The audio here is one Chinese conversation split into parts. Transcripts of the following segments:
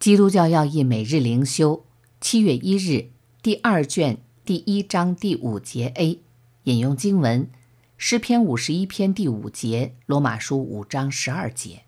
基督教要义每日灵修7月1日第2卷第1章第5节 A， 引用经文诗篇51篇第5节，罗马书5章12节。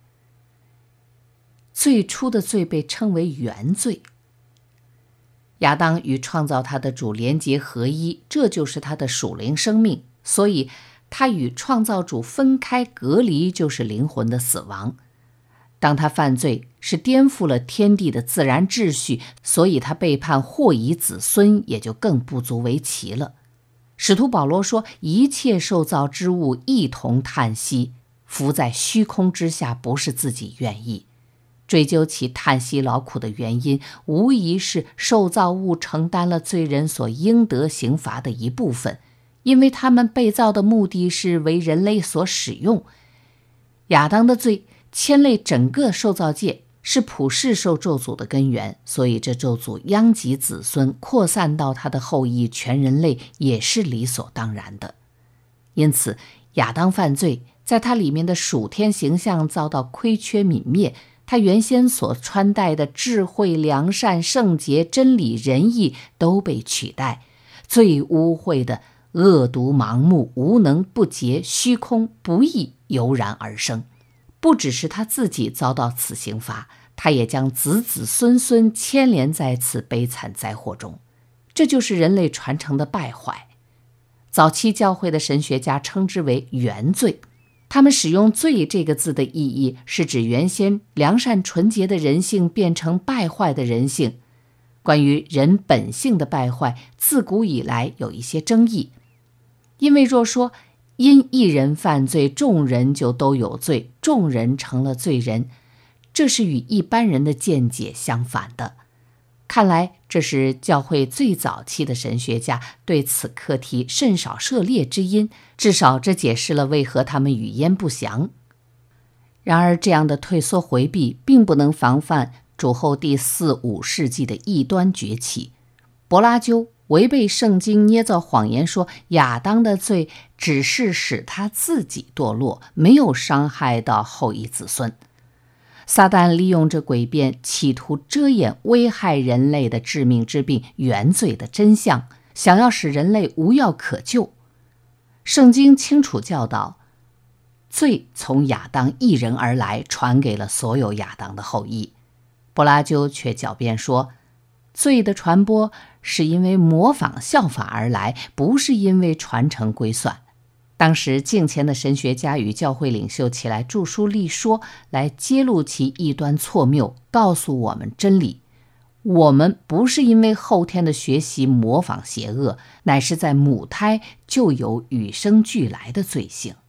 最初的罪被称为原罪。亚当与创造他的主连结合一，这就是他的属灵生命，所以他与创造主分开隔离，就是灵魂的死亡。当他犯罪，是颠覆了天地的自然秩序，所以他背叛祸夷子孙，也就更不足为奇了。使徒保罗说，一切受造之物一同叹息，伏在虚空之下，不是自己愿意。追究其叹息劳苦的原因，无疑是受造物承担了罪人所应得刑罚的一部分，因为他们被造的目的是为人类所使用。亚当的罪牵累整个受造界，是普世受咒诅的根源，所以这咒诅殃及子孙，扩散到他的后裔全人类，也是理所当然的。因此亚当犯罪，在他里面的属天形象遭到亏缺泯灭，他原先所穿戴的智慧、良善、圣洁、真理、仁义都被取代，最污秽的恶毒、盲目、无能、不洁、虚空、不义油然而生。不只是他自己遭到此刑罚，他也将子子孙孙牵连在此悲惨灾祸中。这就是人类传承的败坏。早期教会的神学家称之为原罪，他们使用罪这个字的意义，是指原先良善纯洁的人性变成败坏的人性。关于人本性的败坏，自古以来有一些争议。因为若说因一人犯罪，众人就都有罪，众人成了罪人，这是与一般人的见解相反的。看来这是教会最早期的神学家对此课题甚少涉猎之因，至少这解释了为何他们语焉不详。然而这样的退缩回避并不能防范主后第4、5世纪的异端崛起。柏拉纠违背圣经捏造谎言说亚当的罪只是使他自己堕落，没有伤害到后裔子孙。撒旦利用这诡辩，企图遮掩危害人类的致命之病原罪的真相，想要使人类无药可救。圣经清楚教导，罪从亚当一人而来，传给了所有亚当的后裔。柏拉纠却狡辩说，罪的传播是因为模仿效法而来，不是因为传承归算。当时敬虔的神学家与教会领袖起来著书立说，来揭露其异端错谬，告诉我们真理。我们不是因为后天的学习模仿邪恶，乃是在母胎就有与生俱来的罪性。